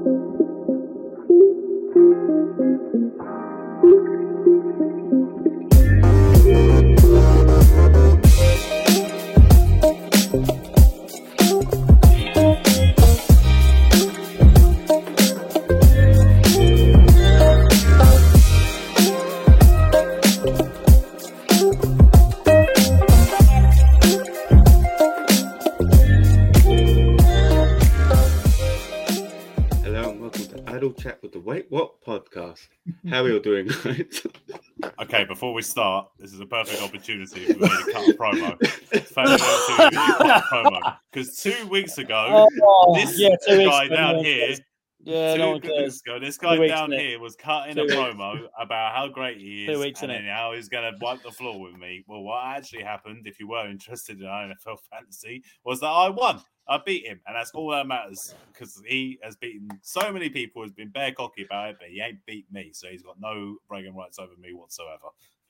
How are you all doing, guys? Okay, before we start, this is a perfect opportunity for me to cut a promo. Because 2 weeks ago, this guy down here was cutting a promo about how great he is and how he's going to wipe the floor with me. Well, what actually happened, if you were interested in NFL fantasy, was that I won. I beat him, and that's all that matters, because he has beaten so many people, has been bare cocky about it, but he ain't beat me, so he's got no bragging rights over me whatsoever.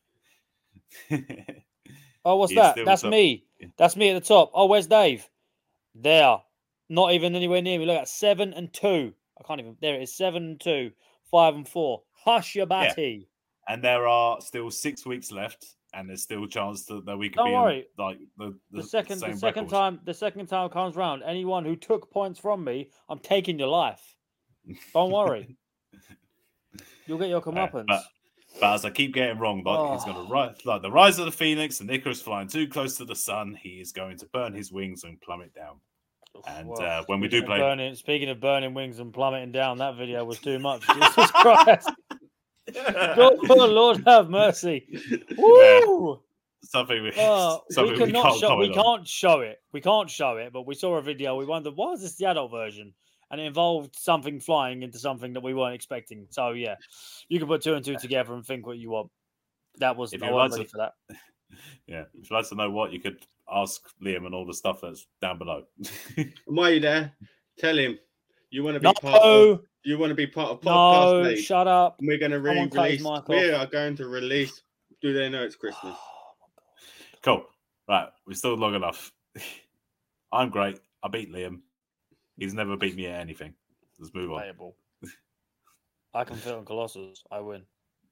Oh, what's that? That's me. That's me at the top. Oh, where's Dave? There. Not even anywhere near me. Look at 7-2. I can't even. There it is. 7-2. 5-4. Hush your batty. Yeah. And there are still 6 weeks left. And there's still a chance that we could Don't be worry. like the second time comes round. Anyone who took points from me, I'm taking your life. Don't worry. You'll get your comeuppance. But as I keep getting wrong, he's going to rise like the rise of the phoenix, and Icarus flying too close to the sun. He is going to burn his wings and plummet down. And when we do play, speaking of burning wings and plummeting down, that video was too much. Jesus Christ. Oh, Lord have mercy. Woo! Something we can't show it, but we saw a video. We wondered, why is this the adult version? And it involved something flying into something that we weren't expecting. So yeah, you can put 2 and 2 together and think what you want. That was I wasn't ready for that. Yeah, if you'd like to know what, you could ask Liam and all the stuff that's down below. Why are you there? Tell him you want to be part of. You want to be part of podcast? No, shut up. We're going to release. We are going to release. Do they know it's Christmas? Cool. Right, we're still long enough. I'm great. I beat Liam. He's never beat me at anything. Let's move on. Playable. I can fit on Colossus. I win.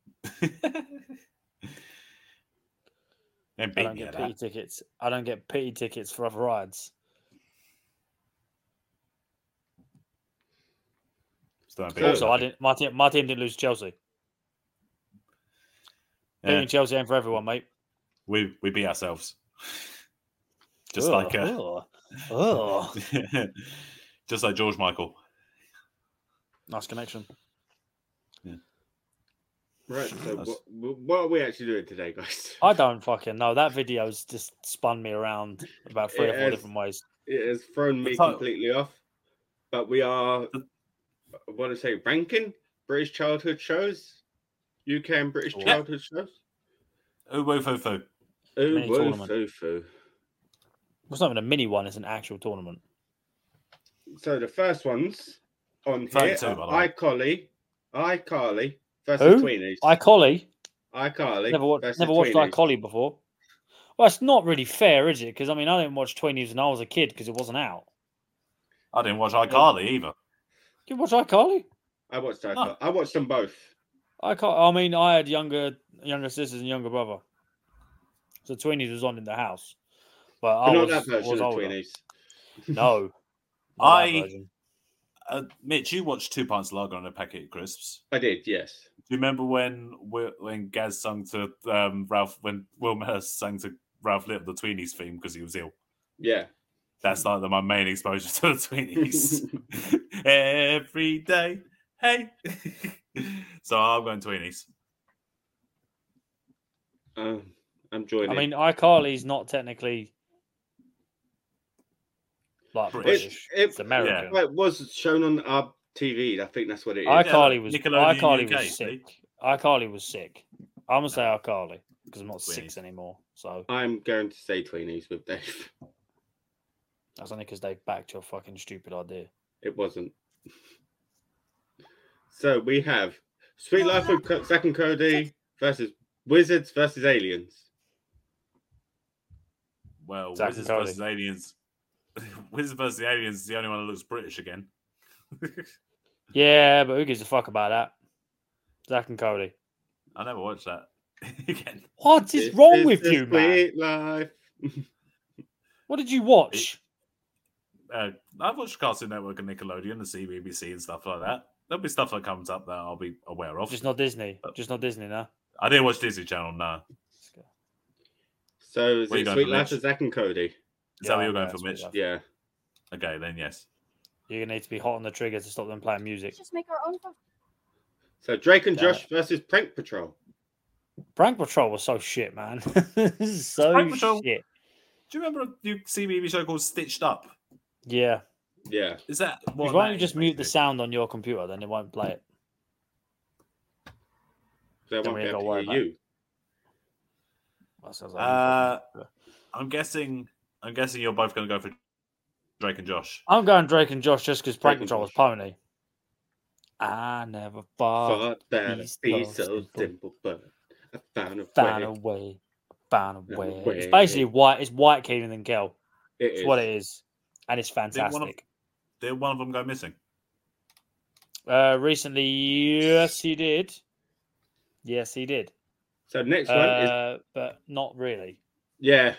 I don't get pity tickets. I don't get pity tickets for other rides. Also, I didn't. My team didn't lose to Chelsea. Beating Chelsea ain't for everyone, mate. We beat ourselves. Just like George Michael. Nice connection. Yeah. Right. So what are we actually doing today, guys? I don't fucking know. That video's just spun me around about 3 or 4 different ways. It has thrown me completely off. But we are, I want to say, ranking British childhood shows, UK and British childhood shows. Uwo-fo-fo. Uwo-fo-fo. It's not even a mini one, it's an actual tournament. So the first ones on here are iCarly versus Who? Tweenies. iCarly? Never watched iCarly before. Well, it's not really fair, is it? Because, I didn't watch Tweenies when I was a kid because it wasn't out. I didn't watch iCarly either. You watch iCarly? I watched iCarly. No. I watched them both. I had younger sisters and younger brother. So Tweenies was on in the house. But not that version of Tweenies. No. Mitch, you watched 2 pints of lager on a packet of crisps. I did, yes. Do you remember when Gaz sung to Ralph, when Will Mellor sang to Ralph Little the Tweenies theme because he was ill? Yeah. That's like my main exposure to the Tweenies. Every day, hey. So I'm going Tweenies. I'm joining. iCarly's not technically like British. It's American. Yeah. It was shown on our TV. I think that's what it is. iCarly was sick. iCarly was sick. I'm gonna say iCarly because I'm not 6 anymore. So I'm going to say Tweenies with Dave. That's only because they backed your fucking stupid idea. It wasn't. So we have Sweet Life of Zack and Cody versus Wizards versus Aliens. Well, Wizards versus Aliens. Wizards versus Aliens is the only one that looks British again. Yeah, but who gives a fuck about that? Zack and Cody. I never watched that. Again. What is wrong with you, man? Life. What did you watch? I've watched Cartoon Network and Nickelodeon, the CBBC and stuff like that. There'll be stuff that comes up that I'll be aware of. Just not Disney. Just not Disney, no. I didn't watch Disney Channel, no. So is it Sweet Life of Zack and Cody? Is that what you're going for, Mitch? Yeah. Okay, then yes. You're gonna need to be hot on the trigger to stop them playing music. Just make our own. So Drake and Josh versus Prank Patrol. Prank Patrol was so shit, man. So Prank Patrol, shit. Do you remember a CBeebies show called Stitched Up? Yeah. Is that what? Why don't you just mute the sound on your computer? Then it won't play it. So won't be able to hear you. I'm guessing you're both going to go for Drake and Josh. I'm going Drake and Josh just because Prank Patrol was Pony. I never thought that it'd be so simple, but I found a way. It's basically white. It's White Keenan and Kel. It's what it is, and it's fantastic. Did one of them go missing? Recently, yes, he did. Yes, he did. So next one is, but not really. Yeah.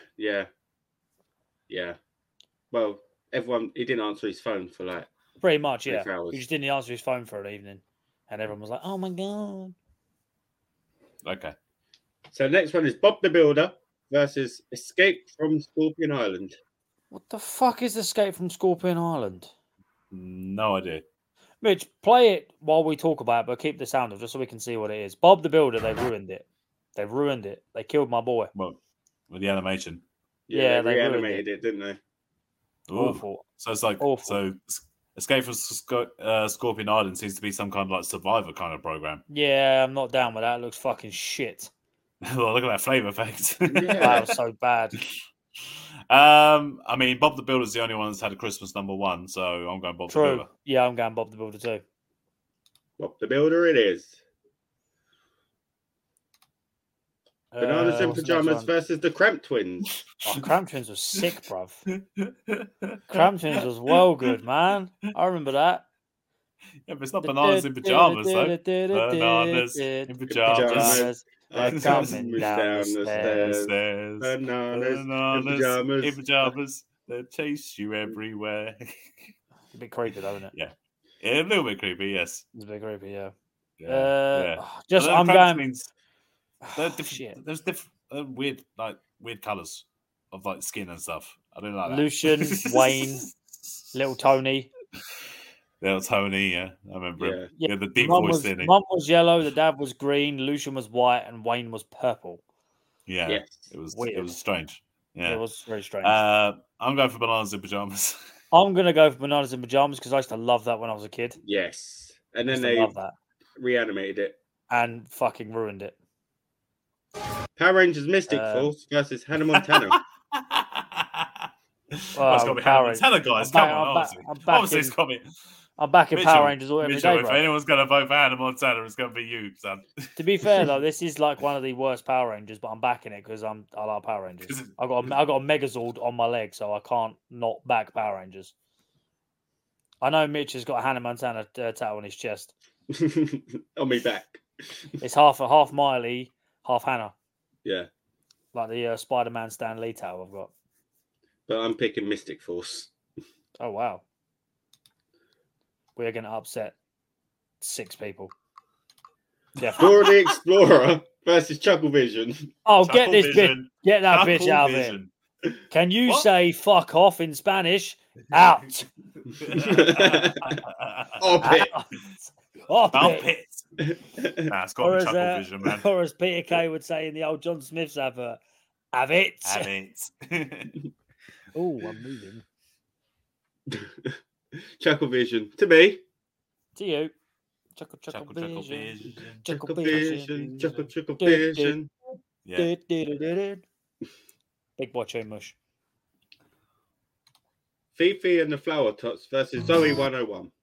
Well, he didn't answer his phone for like pretty much, yeah. He just didn't answer his phone for an evening, and everyone was like, "Oh my god." Okay. So next one is Bob the Builder versus Escape from Scorpion Island. What the fuck is Escape from Scorpion Island? No idea. Mitch, play it while we talk about it, but keep the sound off just so we can see what it is. Bob the Builder, they ruined it. They killed my boy. Well, with the animation. Yeah, they reanimated it, didn't they? Ooh. Awful. So it's like so Escape from Scorpion Island seems to be some kind of like Survivor kind of program. Yeah, I'm not down with that. It looks fucking shit. Well, look at that flame effect. That was so bad. I mean, Bob the Builder's the only one that's had a Christmas #1, so I'm going Bob the Builder. Yeah, I'm going Bob the Builder too. Bob the Builder it is. Bananas in Pajamas versus the Cramp Twins. Oh, Cramp Twins was sick, bruv. Cramp Twins was well good, man. I remember that. Yeah, but it's not Bananas in Pajamas, though. Bananas in Pajamas. Coming down the stairs. Bananas in pajamas. They chase you everywhere. A bit creepy, though, isn't it? Yeah, a little bit creepy. Yes, it's a bit creepy. Yeah. Just I'm going. There's different weird colors of like skin and stuff. I don't like that. Lucian, Wayne, Little Tony. Yeah, I remember him. Yeah, the deep Mum voice in it. Mum was yellow, the dad was green, Lucian was white, and Wayne was purple. Yeah, yes. It was weird. It was strange. Yeah, it was very strange. I'm going for Bananas in Pajamas. I'm going to go for Bananas in Pajamas because I used to love that when I was a kid. Yes, and then they reanimated it and fucking ruined it. Power Rangers Mystic Force versus Hannah Montana. It's got to be Hannah Montana, guys. Come on, obviously it's got to be. I'm back in Power Rangers every day, if anyone's going to vote for Hannah Montana, it's going to be you, son. To be fair, though, this is like one of the worst Power Rangers, but I'm backing it because I like Power Rangers. I got a Megazord on my leg, so I can't not back Power Rangers. I know Mitch has got a Hannah Montana tattoo on his chest. On me back. It's half Miley, half Hannah. Yeah. Like the Spider-Man Stan Lee tattoo I've got. But I'm picking Mystic Force. Oh, wow. We're going to upset 6 people. Dora the Explorer versus Chucklevision. Oh, get this bitch. Get that bitch out of here. Can you say fuck off in Spanish? Out. Op it. Op it. Nah, it's got to be Chucklevision, man. Or as Peter Kay would say in the old John Smith's advert, have it. Have it. Oh, I'm moving. Chucklevision. To me. To you. Chucklevision. Chucklevision. Yeah. Big boy chain mush. Fifi and the Flower Tots versus Zoe 101.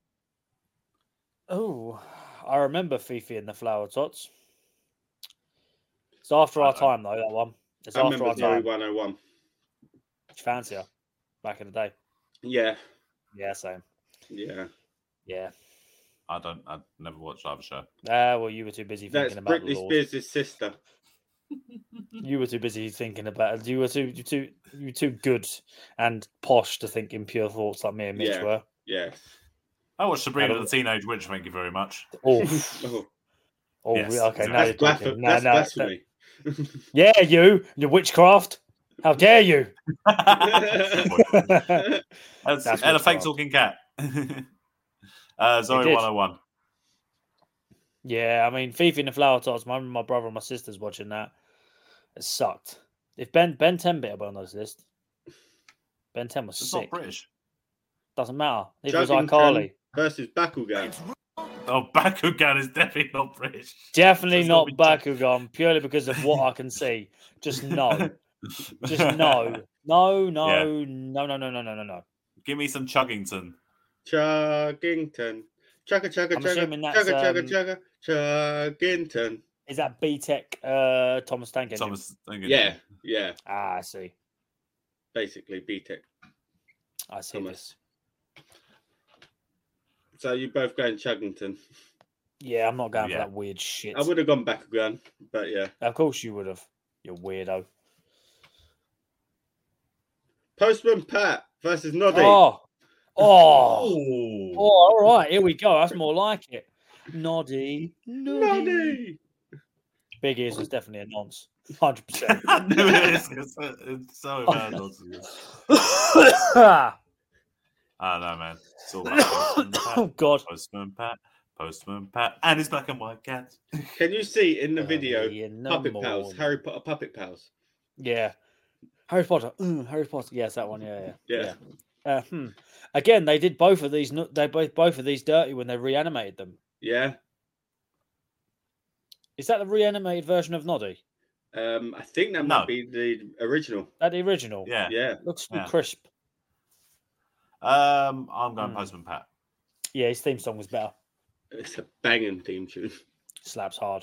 Oh, I remember Fifi and the Flower Tots. It's after our time, though, that one. It's I after our Zoe time. 101. Did you fancy her back in the day? Yeah. Yeah, same. Yeah. Yeah. I've never watched either show. Well, you were too busy thinking about Britney Spears' sister. You were too busy thinking about it. You were too good and posh to think in pure thoughts like me and Mitch were. Yes. I watched Sabrina the Teenage Witch. Thank you very much. Yes, okay. Exactly. Now you're talking. That's blasphemy. Yeah, your witchcraft. How dare you? That's and a fake talking cat. Zoe 101. Yeah, I mean, Fifi and the Flower Tots. My brother and my sister's watching that. It sucked. If Ben 10 better be on those list. Ben 10 was sick. Not British. Doesn't matter. It was iCarly versus Bakugan. Oh, Bakugan is definitely not British. Definitely not Bakugan, purely because of what I can see. Just no. Just no. No. Give me some Chuggington. Chuggington. Chuggington. Is that B-Tech Thomas Tank Engine? Thomas Tank Engine. Yeah. I see. Basically, B-Tech. I see this. So you both going Chuggington? Yeah, I'm not going for that weird shit. I would have gone Bakugan, but yeah. Of course you would have. You weirdo. Postman Pat versus Noddy. Oh, all right. Here we go. That's more like it. Noddy. Big Ears was definitely a nonce. 100%. I knew it. It's so bad. I don't know, man. It's all about Oh, God. Postman Pat, and his black and white cat. Can you see in the video Puppet Pals, Harry Potter Puppet Pals? Yeah. Harry Potter. Harry Potter. Yes, that one. Yeah. Again, they did both of these. They both of these dirty when they reanimated them. Yeah. Is that the reanimated version of Noddy? I think that might be the original. That the original? Yeah. Looks crisp. I'm going Postman Pat. Yeah, his theme song was better. It's a banging theme tune. Slaps hard.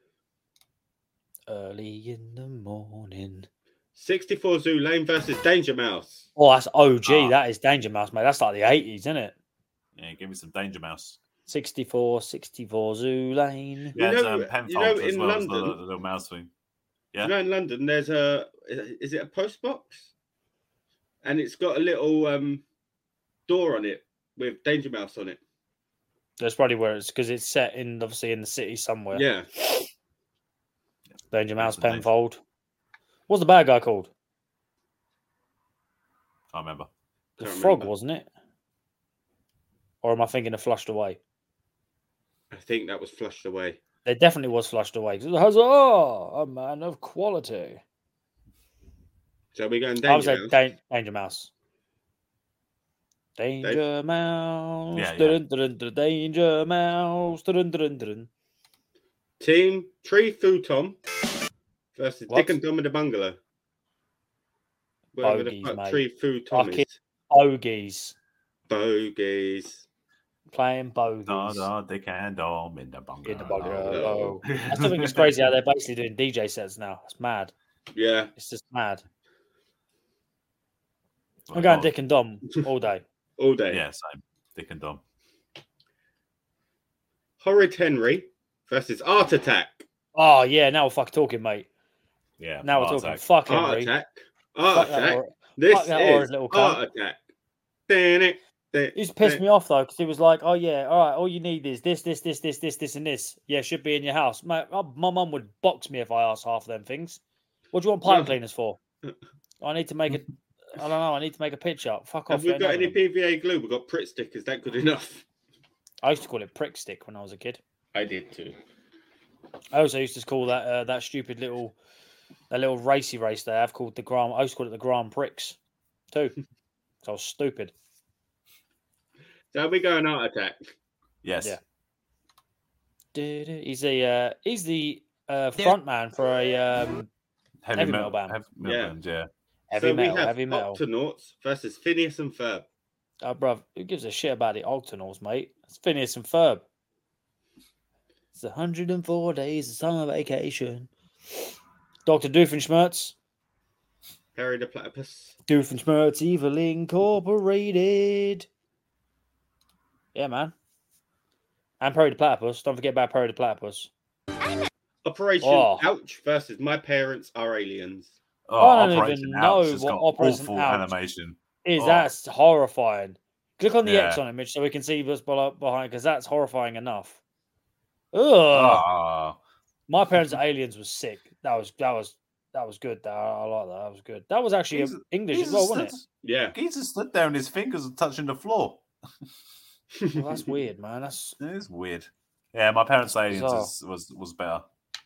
Early in the morning. 64 Zoo Lane versus Danger Mouse. Oh, that's OG. That is Danger Mouse, mate. That's like the 80s, isn't it? Yeah, give me some Danger Mouse. 64 Zoo Lane. Penfold as well, London, the little mouse thing. Yeah. You know, in London, there's is it a post box? And it's got a little door on it with Danger Mouse on it. That's probably where it's because it's set in, obviously, in the city somewhere. Yeah. Danger Mouse, Penfold. What's the bad guy called? Can't remember. The frog, wasn't it? Or am I thinking of Flushed Away? I think that was Flushed Away. It definitely was Flushed Away. Huzzah! A man of quality. So we're going Danger Mouse? Danger Mouse. Danger Mouse. Yeah. Danger Mouse. Team Tree Futon versus Dick and Dom in the Bungalow. Whatever the fuck Tree Futon is. Bogies. Playing bogies. Dick and Dom in the Bungalow. I still think it's crazy how they're basically doing DJ sets now. It's mad. Yeah. It's just mad. I'm going Dick and Dom all day. All day. Yeah, same. Dick and Dom. Horrid Henry versus Art Attack. Oh, yeah. Now we're fucking talking, mate. Yeah. Now we're talking. Fuck Henry. Art Attack. This is little Art Attack. He's pissed me off, though, because he was like, oh, yeah, all right, all you need is this, and this. Yeah, should be in your house. Mate, my mum would box me if I asked half of them things. What do you want pipe cleaners for? I need to make it. I don't know. I need to make a picture. Fuck off. Have we got any PVA glue? We've got Pritt stick. Is that good enough? I used to call it prick stick when I was a kid. I did too. I also used to call that stupid little racy race they have called the Grand. I used to call it the Grand Prix too. So I was stupid. So we go an Art Attack. Yes. Yeah. He's the front man for a heavy metal band. Heavy metal. Octonauts versus Phineas and Ferb. Oh, bruv, who gives a shit about the Octonauts, mate? It's Phineas and Ferb. It's 104 days of summer vacation. Dr. Doofenshmirtz. Harry the Platypus. Doofenshmirtz Evil Incorporated. Yeah, man. And Perry the Platypus. Don't forget about Perry the Platypus. Operation Ouch versus My Parents Are Aliens. I don't even know what Operation Ouch animation is. That's horrifying. Click on the X on image so we can see what's behind, because that's horrifying enough. Ugh. My Parents Are Aliens was sick. That was good. I like that. That was good. That was actually English as well, wasn't it? Yeah. Geezer stood there and his fingers are touching the floor. Well, that's weird, man. It is weird. Yeah, My Parents Are Aliens was better.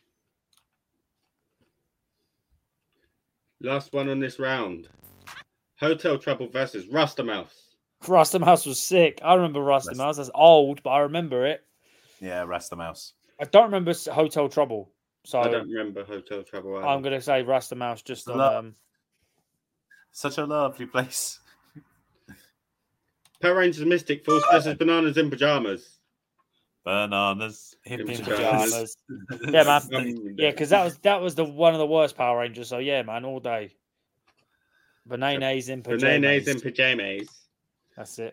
Last one on this round. Hotel Trouble versus Rasta Mouse. Rasta Mouse was sick. I remember Rasta Mouse. That's old, but I remember it. Yeah, Rasta Mouse. I don't remember Hotel Trouble. So I don't remember Hotel Trouble either. I'm going to say Rasta Mouse just on... Such a lovely place. Power Rangers Mystic Force versus Bananas in Pajamas. Bananas in pajamas. Yeah, man. Yeah, because that was one of the worst Power Rangers. So yeah, man, all day. Bananas in pajamas. Bananas in pajamas. That's it.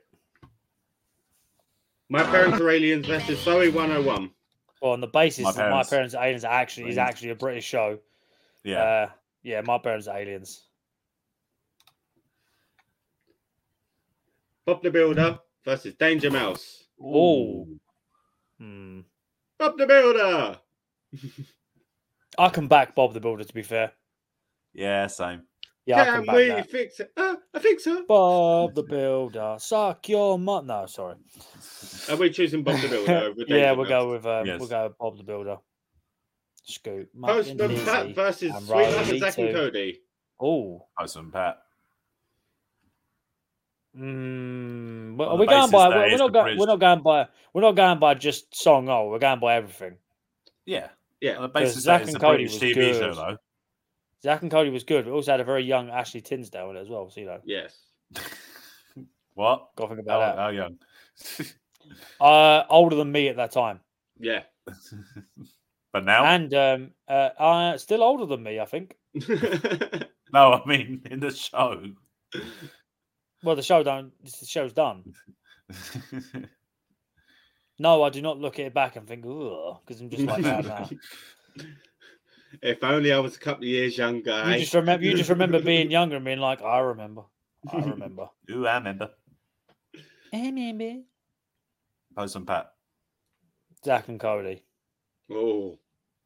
My Parents Are Aliens versus Zoe 101. Well, on the basis that My Parents Are Aliens is actually a British show. Yeah. Yeah, My Parents Are Aliens. Bob the Builder versus Danger Mouse. Oh. Bob the Builder. I can back Bob the Builder, to be fair. Yeah, same. Yeah, can we fix it? I think so. Bob the Builder, suck your mum. No, sorry. Are we choosing Bob the Builder over Yeah, we'll go with Bob the Builder. Scoot. Postman Pat versus Sweet Life Zack and Cody. Oh, Postman Pat. We're going by. We're not going by just song. Oh, we're going by everything. Yeah. Yeah. On the basis Zack that and it's a Cody British was TV good. show, though. Zack and Cody was good. We also had a very young Ashley Tisdale in it as well. So, Yes. What? Got to think about that. How young? Older than me at that time. Yeah. But now? And still older than me, I think. No, I mean in the show. Well, the show's done. No, I do not look at it back and think, ugh, because I'm just like that now. If only I was a couple of years younger. You just remember being younger and being like, I remember. Ooh, I remember. Postman Pat. Zack and Cody. Oh.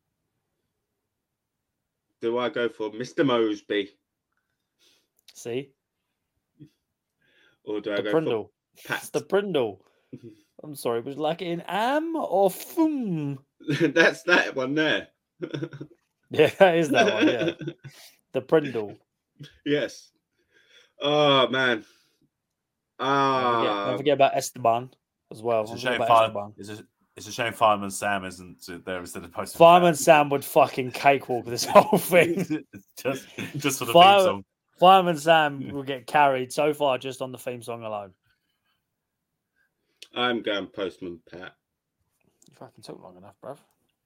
Do I go for Mr. Mosby? See? Or do I go Prindle. for Pat? It's the Prindle. I'm sorry, was like it in am or fum? That's that one there. Yeah, that is that one, yeah. The Prindle. Yes. Oh, man. Don't forget about Esteban as well. It's a shame Fireman Sam isn't there instead of Postman Fireman Sam would fucking cakewalk this whole thing. just for the theme song. Fireman Sam will get carried so far just on the theme song alone. I'm going Postman Pat. You fucking took long enough, bruv.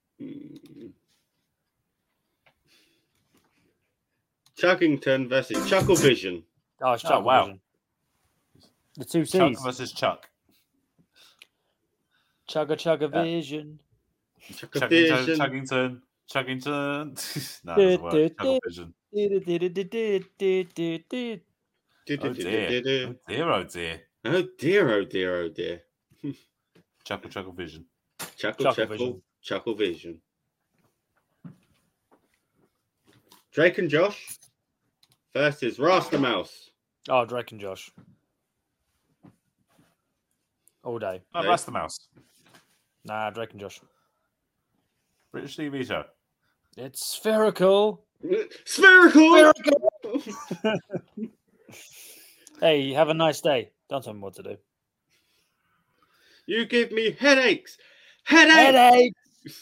Chuckington versus Chucklevision. Oh, it's Chucklevision. Wow. The two C's. Chuck versus Chuck. Chugga-Chugga-Vision. Chuckington. No, it doesn't work. Chucklevision. Oh dear. Oh dear. Chucklevision. Chucklevision. Drake and Josh versus Rasta Mouse. Oh, Drake and Josh. All day. No, Rasta Mouse. Nah, Drake and Josh. British TV show. It's spherical. Spherical! Hey, have a nice day. Don't tell me what to do. You give me headaches. Headaches!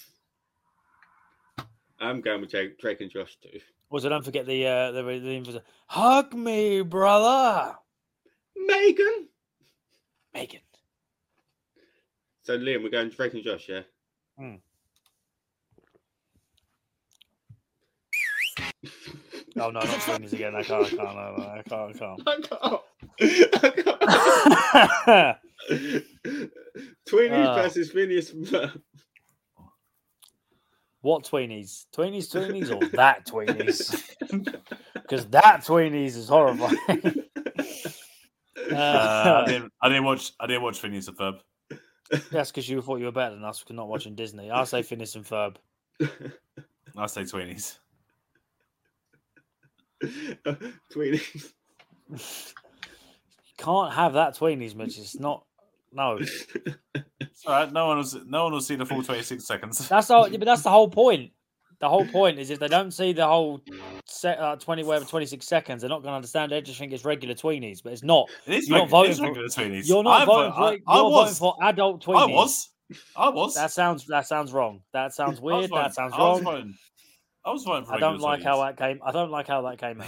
I'm going with Drake and Josh too. Also, don't forget the hug me, brother. Megan. So, Liam, we're going Drake and Josh, yeah? Oh, no, not swingers again. I can't. Tweenies versus Phineas and Ferb. What Tweenies? Tweenies, or that Tweenies? Because that Tweenies is horrifying. I didn't watch Phineas and Ferb. That's because you thought you were better than us for not watching Disney. I say Phineas and Ferb. I say Tweenies. Tweenies. You can't have that Tweenies, Mitch. It's not. No. It's all right. No one will see the full 26 seconds. That's all. But that's the whole point. The whole point is if they don't see the whole 26 seconds, they're not going to understand. They just think it's regular Tweenies, but it's not. You're not voting for regular Tweenies. You're not voting for. You're voting for adult Tweenies. I was. That sounds wrong. That sounds weird. That sounds wrong. I was voting for. I don't like how that came. I don't like how that came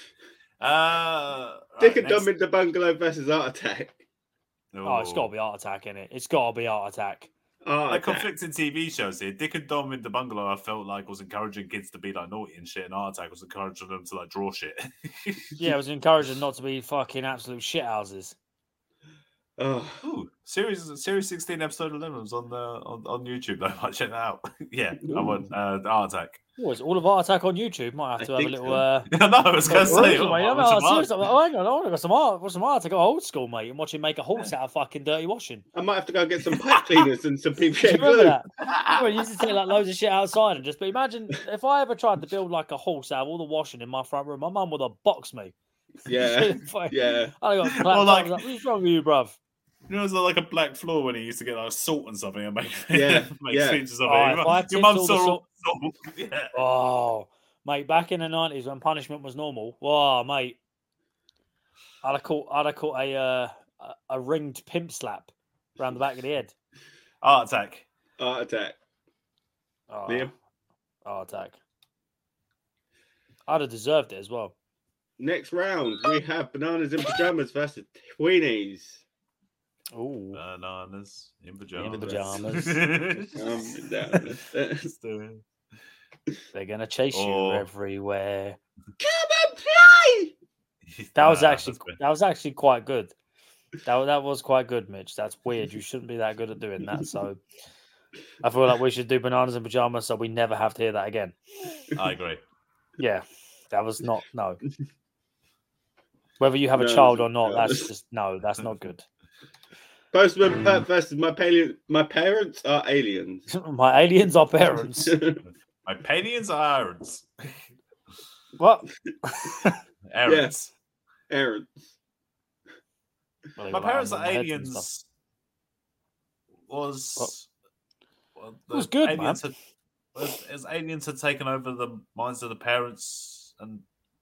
out. Dick and Dumb in the Bungalow versus Art Attack. Oh, it's got to be Art Attack, innit? It's got to be Art Attack. Like conflicting TV shows here. Dick and Dom in the Bungalow, I felt like was encouraging kids to be like naughty and shit, and Art Attack was encouraging them to like draw shit. Yeah, it was encouraging not to be fucking absolute shit houses. Ooh, series 16, episode 11 was on YouTube though. I check that out. Yeah, I want Art Attack. Oh, is all of Art Attack on YouTube? Might have to have a little. No, I was going to say. Hang on, I want to got some art. What's some art? I got old school, mate, and watch him make a horse out of fucking dirty washing. I might have to go get some pipe cleaners and some PVA glue. Remember that? I used to take like loads of shit outside and just. But imagine if I ever tried to build like a horse out of all the washing in my front room, my mum would have boxed me. Yeah, yeah. I got like, what's wrong with you, bruv? You know, it was like a black floor when he used to get like salt and something and make features of it. Your mum saw salt. Yeah. Oh, mate, back in the 90s when punishment was normal. Wow, mate. I'd have caught a ringed pimp slap around the back of the head. Art Attack. Art Attack. Liam? Art Attack. I'd have deserved it as well. Next round, we have Bananas in Pajamas versus Tweenies. Ooh. Bananas in pajamas. They're gonna chase you everywhere. Come and play. That was actually quite good. That was quite good, Mitch. That's weird. You shouldn't be that good at doing that. So I feel like we should do Bananas in Pajamas so we never have to hear that again. I agree. Yeah, that was not no. Whether you have a child or not, that's not good. Postman Pat versus my parents are aliens. My aliens are parents. My aliens are Aarons. What? Aarons. Yeah. Aarons. My parents are aliens. It was good, aliens man. As aliens had taken over the minds of the parents, and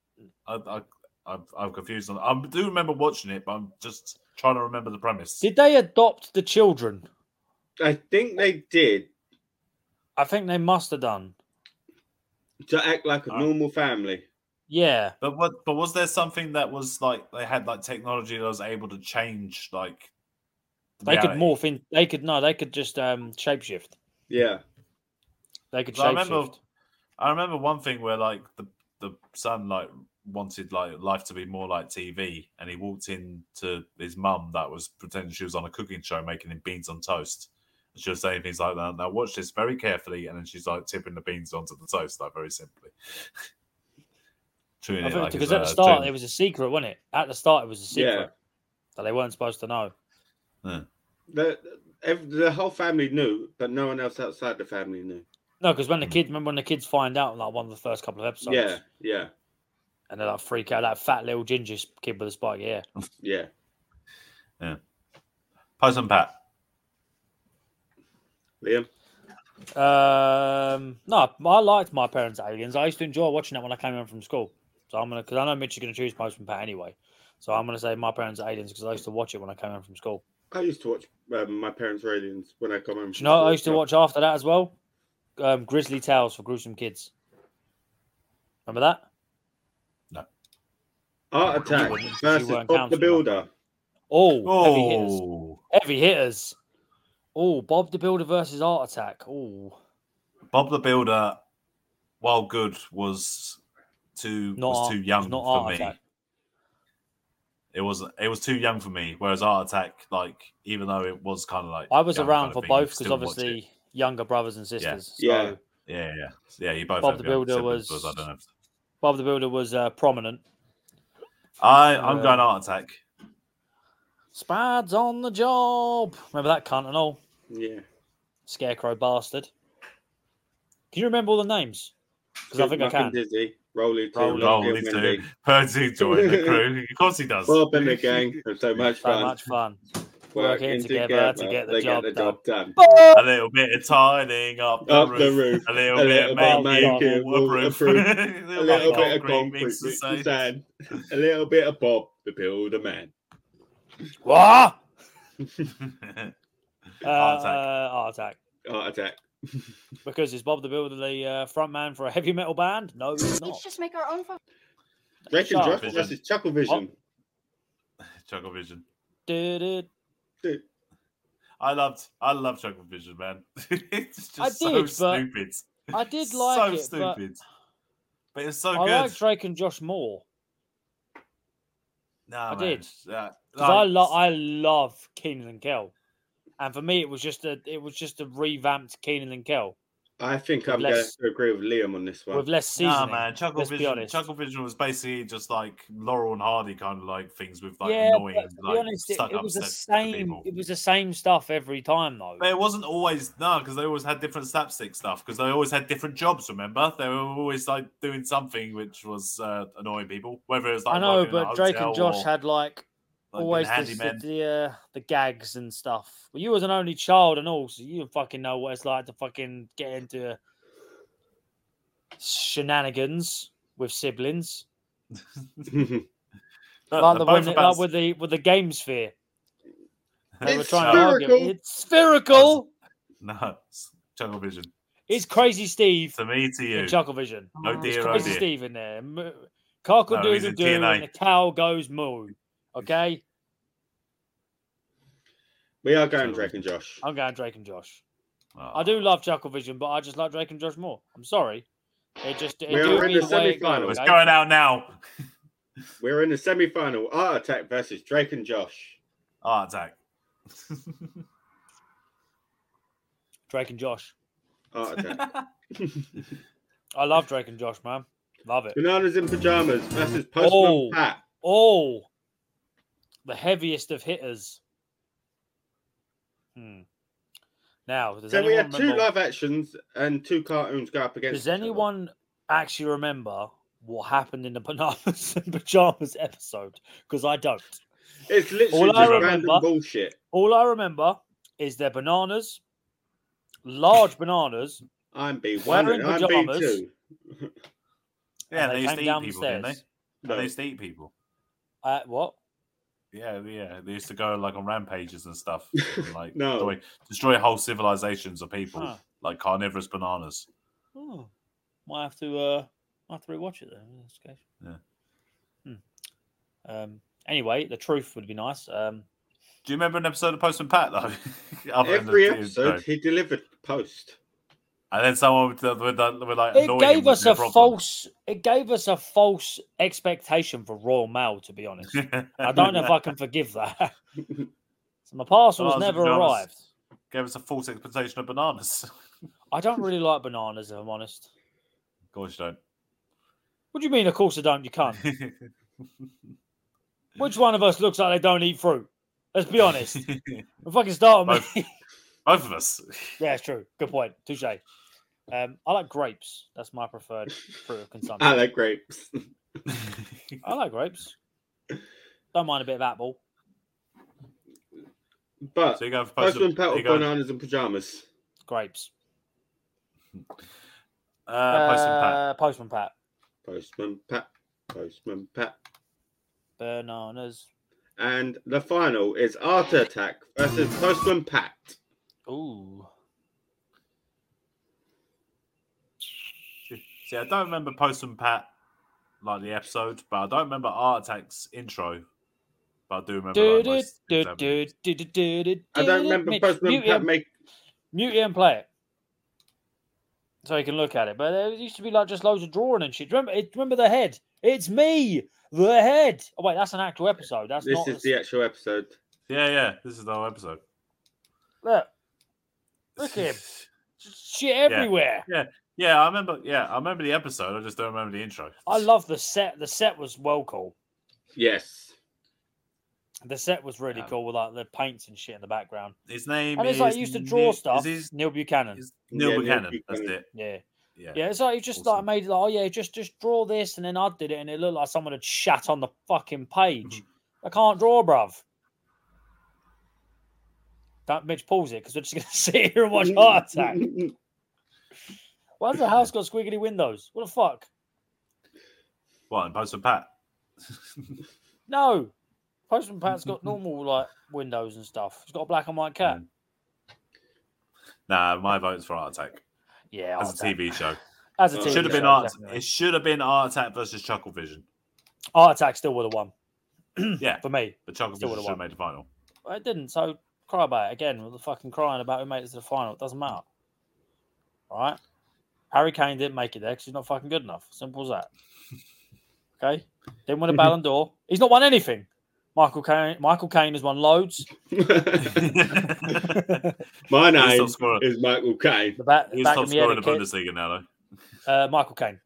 I'm confused. I do remember watching it, but I'm just trying to remember the premise. Did they adopt the children? I think they did. I think they must have done. To act like a normal family. Yeah. But was there something that was like they had like technology that was able to change like they could morph in they could just shapeshift. Yeah. They could shapeshift. I remember one thing where like the son like wanted like life to be more like TV, and he walked into his mum that was pretending she was on a cooking show making him beans on toast. And she was saying things like that. Now watch this very carefully, and then she's like tipping the beans onto the toast, like very simply. Because at the start it was a secret, wasn't it? At the start it was a secret that they weren't supposed to know. Yeah. The whole family knew, but no one else outside the family knew. No, because when the kids find out, like one of the first couple of episodes. Yeah. And they're like freak out, that fat little ginger kid with a spiky hair. Yeah. Postman Pat. Liam? No, I liked My Parents Are Aliens. I used to enjoy watching that when I came home from school. So because I know Mitch is going to choose Postman Pat anyway. So I'm going to say My Parents Are Aliens because I used to watch it when I came home from school. I used to watch My Parents Are Aliens when I come home from school. I used to watch after that as well? Grizzly Tales for Gruesome Kids. Remember that? No. Art Attack versus Bob the Builder. Heavy hitters. Oh, Bob the Builder versus Art Attack. Oh, Bob the Builder, while good, was too young for me. it was too young for me. Whereas Art Attack, like, even though it was kind of like I was around for both because obviously younger brothers and sisters. Yeah. You both Bob the Builder was. I don't know. Bob the Builder was prominent. I'm going Art Attack. Spads on the job. Remember that cunt and all? Yeah. Scarecrow bastard. Can you remember all the names? Because I think I can. Dizzy, Rolly 2, Percy joined the crew. Of course he does. Bob and the gang. So much fun. Working together to get the job done. A little bit of tidying up the roof. A little bit of making waterproof. A little bit of concrete mix and sand. A little bit of Bob the Builder Man. What? Art Attack. Because is Bob the Builder the front man for a heavy metal band? No, he's not. Let's just make our own phone. Drake and Josh versus Chucklevision. Chucklevision. Dude. I love Chucklevision, man. It's just stupid. I did like it, stupid. But it's so good. I like Drake and Josh more. No, I man. did. Because I love Keenan and Kel, and for me it was just a revamped Keenan and Kel. I think I'm going to agree with Liam on this one. With less seasoning. Nah, man. Chucklevision was basically just like Laurel and Hardy kind of like things with like annoying. But to be honest, it was the same. It was the same stuff every time, though. But it wasn't always because they always had different slapstick stuff because they always had different jobs. Remember, they were always like doing something which was annoying people. Whether it was like I know, but Drake and Josh had like always the gags and stuff. Well, you was an only child and all, so you fucking know what it's like to fucking get into shenanigans with siblings. With the game sphere. They were trying to argue. It's spherical. No, Chucklevision. It's Crazy Steve. To me, to you. Chucklevision. Oh dear, it's Crazy Steve in there. Cockle-doodle-doo and the cow goes moo. Okay? We are going Drake and Josh. I'm going Drake and Josh. Oh. I do love Chucklevision, but I just like Drake and Josh more. I'm sorry. We're in the semi-final. It's going out now. We're in the semi-final. Art Attack versus Drake and Josh. Art Attack. Drake and Josh. Art Attack. I love Drake and Josh, man. Love it. Bananas in Pajamas versus Postman Pat. Oh, the heaviest of hitters. Now, so we had two live actions and two cartoons go up against. Does anyone actually remember what happened in the Bananas and Pajamas episode? Because I don't. It's literally just random bullshit. All I remember is they're bananas, large bananas. I'm B1 wearing and pajamas. I'm B2. Yeah, they used to eat people, didn't they? No. They used to eat people. What? Yeah. They used to go like on rampages and stuff, and, like no. destroy whole civilizations of people, like carnivorous bananas. Oh, might have to rewatch it then. In this case. Yeah. Anyway, the truth would be nice. Do you remember an episode of Postman Pat though? Every episode he delivered post. And then someone with like it gave us a false. It gave us a false expectation for Royal Mail. To be honest, I don't know if I can forgive that. So my parcels never arrived. Gave us a false expectation of bananas. I don't really like bananas, if I'm honest. Of course you don't. What do you mean? Of course I don't. You can't. Which one of us looks like they don't eat fruit? Let's be honest. If I can start with me. Both of us. Yeah, it's true. Good point. Touche. I like grapes. That's my preferred fruit of consumption. I like grapes. I like grapes. Don't mind a bit of apple. But so you go for Postman Pat or Bananas and Pajamas? Grapes. Postman Pat. Postman Pat. Postman Pat. Postman Pat. Bananas. And the final is Art Attack versus Postman Pat. Ooh. See, I don't remember Postman Pat like the episode, but I don't remember Art Attack's intro. But I do remember. I don't remember Postman Pat make. Mute it and play it, so you can look at it. But there used to be like just loads of drawing and shit. Remember the head? It's me. The head. Oh wait, that's an actual episode. This is the actual episode. Yeah. This is the whole episode. Look at him. Shit everywhere. Yeah. I remember the episode. I just don't remember the intro. I love the set. The set was well cool. Yes. The set was really cool with like the paints and shit in the background. His name and it's is like he used to draw stuff. Neil Buchanan. Neil Buchanan. That's it. Yeah. It's like he just like made it like, just draw this, and then I did it, and it looked like someone had shat on the fucking page. I can't draw, bruv. That Mitch pulls it because we're just gonna sit here and watch Heart Attack. Why has the house got squiggly windows? What the fuck? What, in Postman Pat? No. Postman Pat's got normal like windows and stuff. He's got a black and white cat. Nah, my vote's for Heart Attack. Yeah, as a TV show. As a TV show, it should have been Heart Attack versus Chuckle Vision. Heart Attack still would have won. Yeah, for me. But Chuckle Vision should have made the final. Well, it didn't. So cry about it again. With the fucking crying about who made it to the final. It doesn't matter. All right. Harry Kane didn't make it there because he's not fucking good enough. Simple as that. Okay. Didn't win a Ballon d'Or. He's not won anything. Michael Caine has won loads. My name is Michael Caine. He's top scorer in the Bundesliga now, though. Michael Caine.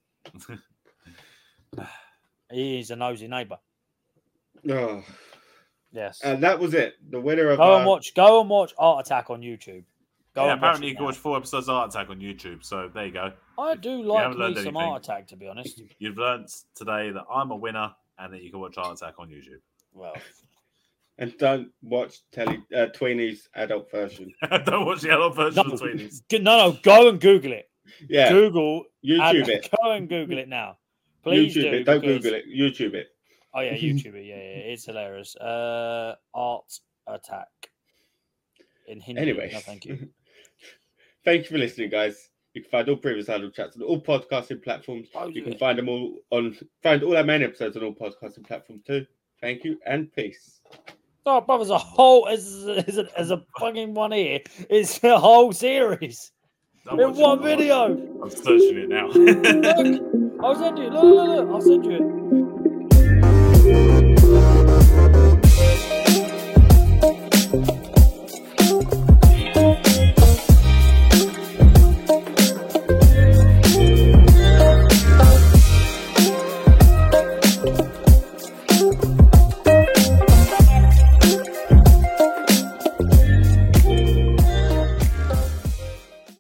He's a nosy neighbour. Oh. Yes. And that was it. The winner of Go and watch Heart Attack on YouTube. Apparently you can watch 4 episodes of Heart Attack on YouTube, so there you go. I do like me some Heart Attack, to be honest. You've learnt today that I'm a winner and that you can watch Heart Attack on YouTube. Well, and don't watch Tweeny's adult version. Don't watch the adult version of Tweeny's. No, go and Google it. Yeah, YouTube it. Go and Google it now. Please YouTube it. Don't Google it. YouTube it. Oh yeah, YouTube it. Yeah, it's hilarious. Heart Attack in Hindi. Anyway, no, thank you. Thank you for listening, guys. You can find all previous Idle Chats on all podcasting platforms. You can find them all find all our main episodes on all podcasting platforms too. Thank you and peace. Oh, brother, as a whole, as a fucking one here, it's a whole series in one video. I'm searching it now. Look, I'll send you. Look. I'll send you it.